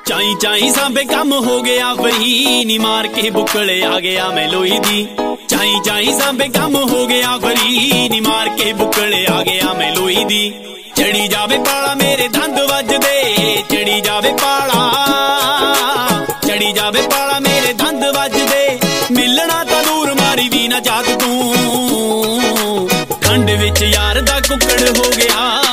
ਚਾਈ ਚਾਈ ਸਾਂਬੇ ਕੰਮ ਹੋ ਗਿਆ ਫਰੀ ਨੀ ਮਾਰ ਕੇ ਬੁੱਕਲੇ ਆ ਗਿਆ ਮੈਂ ਲੋਈ ਦੀ ਚਾਈ ਚਾਈ ਸਾਂਬੇ ਕੰਮ ਹੋ ਗਿਆ ਫਰੀ ਨੀ ਮਾਰ ਕੇ ਬੁੱਕਲੇ ਆ ਗਿਆ ਮੈਂ ਲੋਈ ਦੀ ਚੜੀ ਜਾਵੇ ਪਾਲਾ ਮੇਰੇ ਦੰਦ ਵੱਜਦੇ ਚੜੀ ਜਾਵੇ ਪਾਲਾ ਚੜੀ ਜਾਵੇ ਪਾਲਾ ਮੇਰੇ ਦੰਦ ਵੱਜਦੇ ਮਿਲਣਾ ਤਾਂ ਦੂਰ ਮਾਰੀ ਵੀ ਨਾ ਜਾਗ ਤੂੰ ਠੰਡ ਵਿੱਚ ਯਾਰ ਦਾ ਕੁੱਕੜ ਹੋ ਗਿਆ